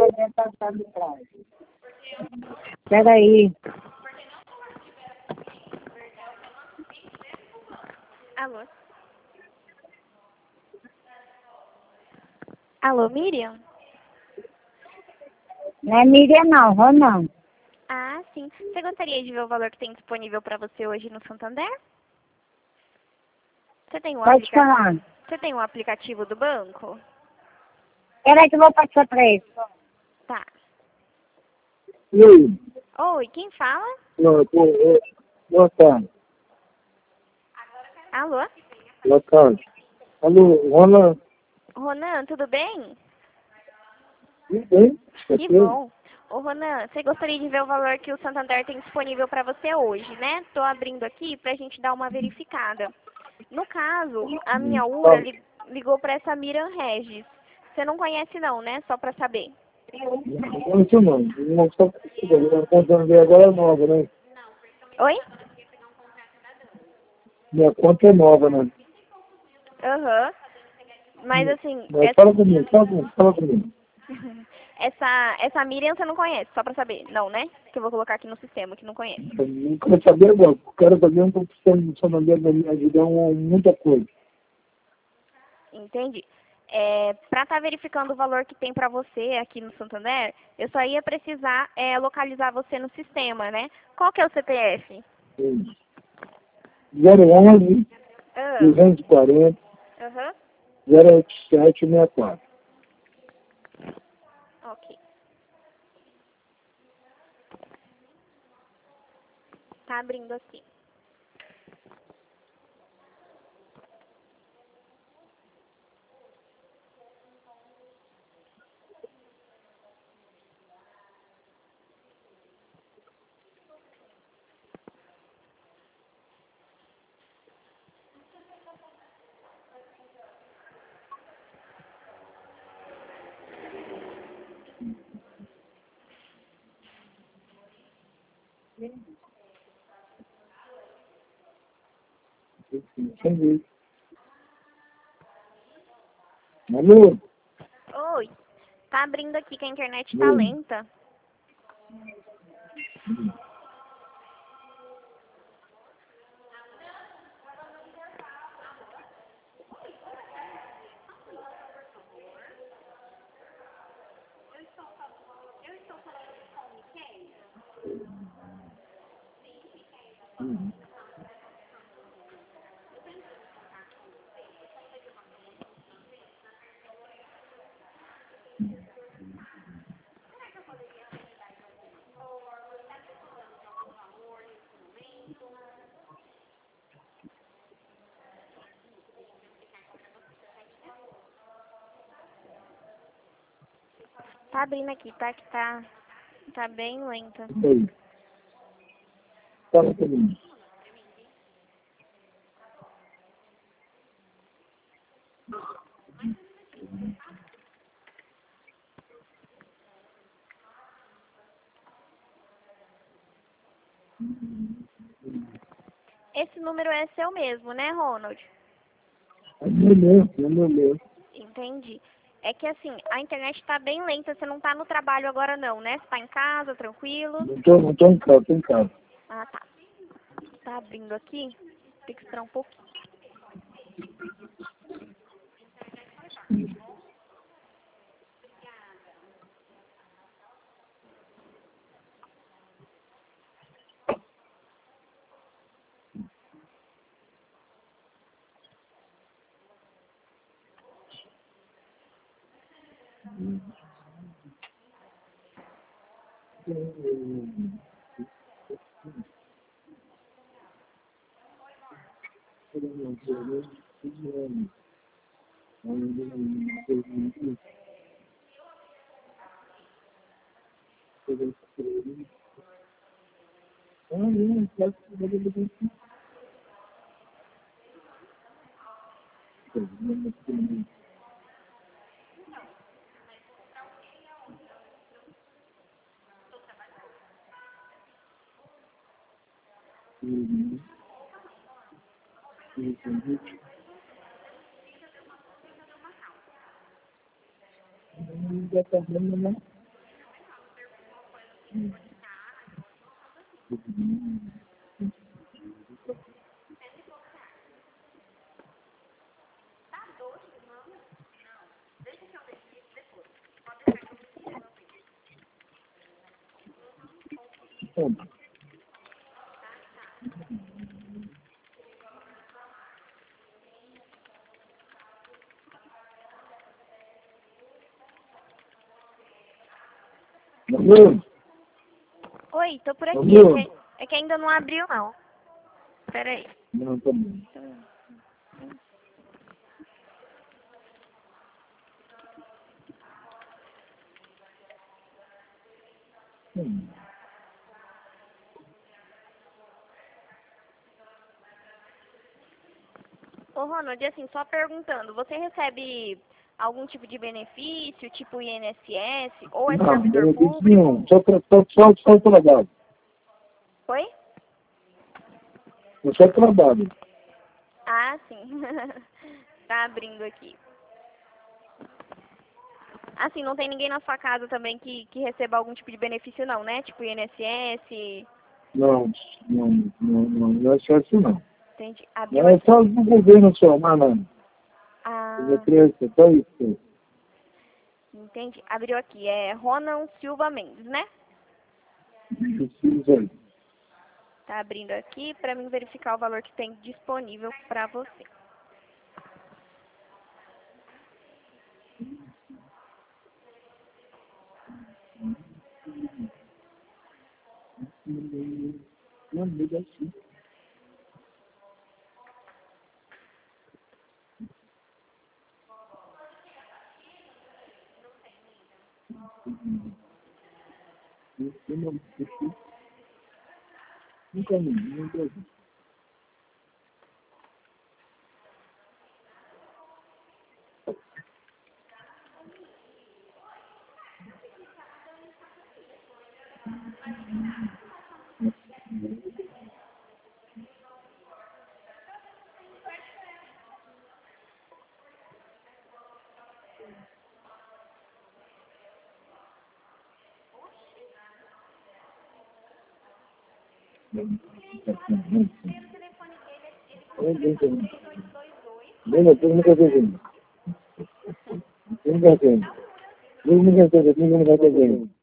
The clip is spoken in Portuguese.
Peraí. Alô? Alô, Miriam? Não é Miriam não, Ronan. Ah, sim. Você gostaria de ver o valor que tem disponível para você hoje no Santander? Você tem Pode falar. Você tem um aplicativo do banco? Peraí que eu vou passar pra ele. Tá. E aí? Oi, quem fala? Boa tarde. Alô? Boa tarde. Alô, Ronan. Ronan, tudo bem? Tudo bem? Que bom. Ô, Ronan, você gostaria de ver o valor que o Santander tem disponível para você hoje, né? Tô abrindo aqui pra gente dar uma verificada. No caso, a minha URA ligou para essa Miriam Regis. Você não conhece não, né? Só para saber. Não conheço não. Não estou contando ver agora é nova, né? Oi? Minha conta é nova, né? Aham. Mas assim, Mas fala comigo, fala comigo. essa Miriam você não conhece, só pra saber. Não, né? Que eu vou colocar aqui no sistema, que não conhece. Eu não quero saber agora. O cara também não está precisando do Santander me ajudar muita coisa. Entendi. Para estar verificando o valor que tem para você aqui no Santander, eu só ia precisar localizar você no sistema, né? Qual que é o CPF? 011 Ah, 240 aham, 08764. ok. Tá abrindo aqui. Entendi. Alô? Oi, tá abrindo aqui que a internet tá lenta. Tá abrindo aqui, tá? Que tá bem lenta. Oi. Fala comigo. Esse número é seu mesmo, né, Ronald? É meu mesmo. Entendi. É que assim, a internet tá bem lenta, você não tá no trabalho agora não, né? Você tá em casa, tranquilo? Não tô em casa, tô em casa. Ah, tá. Tá abrindo aqui. Tem que esperar um pouquinho. Já tá vendo, né? Oi, tô por aqui. Alô? É que ainda não abriu, não. Pera aí. Não, tá bom. Ô, Ronald, assim, só perguntando, você recebe algum tipo de benefício, tipo INSS, ou é Não, servidor benefício público? nenhum. Só trabalho. Oi? Eu só trabalho. Ah, sim. Tá abrindo aqui. Assim, não tem ninguém na sua casa também que receba algum tipo de benefício não, né? Tipo INSS, Não é certo não. entende? Não Abriu é aqui. só do governo só, mas não. Ah, Só isso. entendi. Abriu aqui. É Ronald Silva Mendes, né? Isso aí. Tá abrindo aqui pra mim verificar o valor que tem disponível pra você. Não, liga assim. Nunca não tem. Nunca tem.